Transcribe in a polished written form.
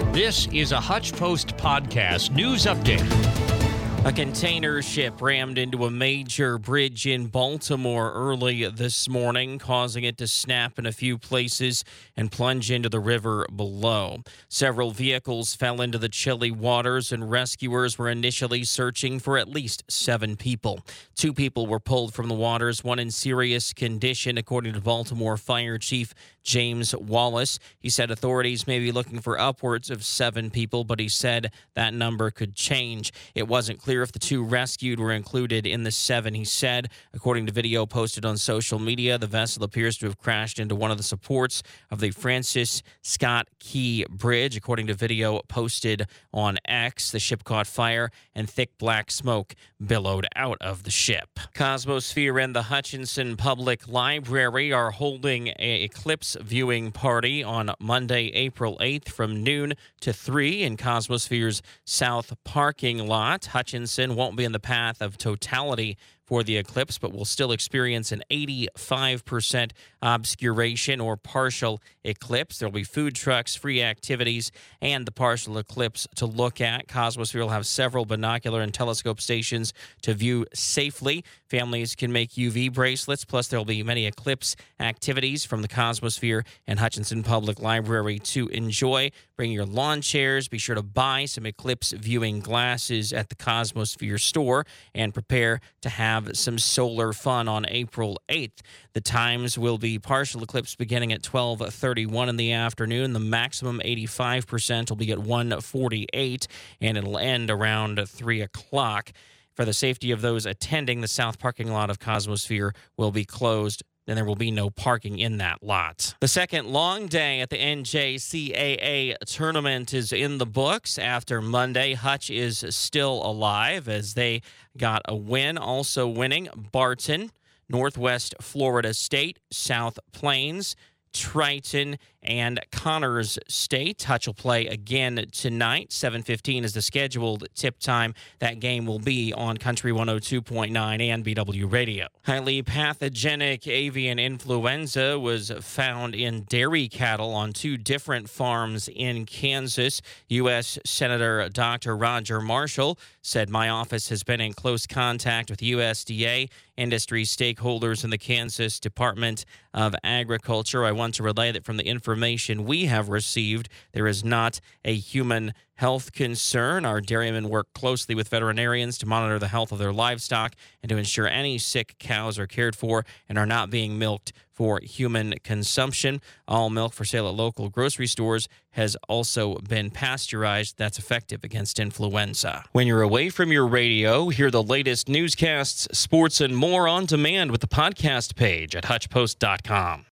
This is a Hutch Post podcast news update. A container ship rammed into a major bridge in Baltimore early this morning, causing it to snap in a few places and plunge into the river below. Several vehicles fell into the chilly waters, and rescuers were initially searching for at least 7 people. 2 people were pulled from the waters, one in serious condition, according to Baltimore Fire Chief James Wallace. He said authorities may be looking for upwards of 7 people, but he said that number could change. It wasn't clear if the 2 rescued were included in the 7, he said. According to video posted on social media, the vessel appears to have crashed into one of the supports of the Francis Scott Key Bridge. According to video posted on X, the ship caught fire and thick black smoke billowed out of the ship. Cosmosphere and the Hutchinson Public Library are holding an eclipse viewing party on Monday, April 8th from noon to 3 in Cosmosphere's south parking lot. Hutchinson won't be in the path of totality for the eclipse, but will still experience an 85% obscuration or partial eclipse. There will be food trucks, free activities, and the partial eclipse to look at. Cosmosphere will have several binocular and telescope stations to view safely. Families can make UV bracelets, plus there will be many eclipse activities from the Cosmosphere and Hutchinson Public Library to enjoy. Bring your lawn chairs. Be sure to buy some eclipse viewing glasses at the Cosmosphere store and prepare to have some solar fun on April 8th. The times will be partial eclipse beginning at 12:31 in the afternoon. The maximum 85% will be at 1:48, and it'll end around 3 o'clock. For the safety of those attending, the south parking lot of Cosmosphere will be closed, and there will be no parking in that lot. The second long day at the NJCAA tournament is in the books. After Monday, Hutch is still alive as they got a win. Also winning, Barton, Northwest Florida State, South Plains, Triton, and Connors State. Hutch will play again tonight. 7:15 is the scheduled tip time. That game will be on Country 102.9 and BW Radio. Highly pathogenic avian influenza was found in dairy cattle on 2 different farms in Kansas. U.S. Senator Dr. Roger Marshall said, "My office has been in close contact with USDA, industry stakeholders, in the Kansas Department of Agriculture. I want to relay that from the information we have received, there is not a human health concern. Our dairymen work closely with veterinarians to monitor the health of their livestock and to ensure any sick cows are cared for and are not being milked for human consumption. All milk for sale at local grocery stores has also been pasteurized. That's effective against influenza." When you're away from your radio, hear the latest newscasts, sports, and more on demand with the podcast page at HutchPost.com.